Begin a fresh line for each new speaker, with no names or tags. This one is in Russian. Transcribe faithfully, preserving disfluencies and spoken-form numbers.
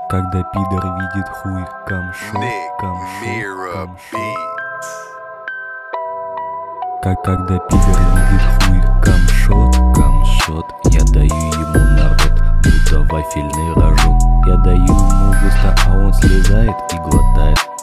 Когда пидор видит хуй, камшот, камшот, камшот. Как когда пидор видит хуй, камшот, камшот. Я даю ему на рот, будто вафельный рожок. Я даю ему густо, а он слезает и глотает.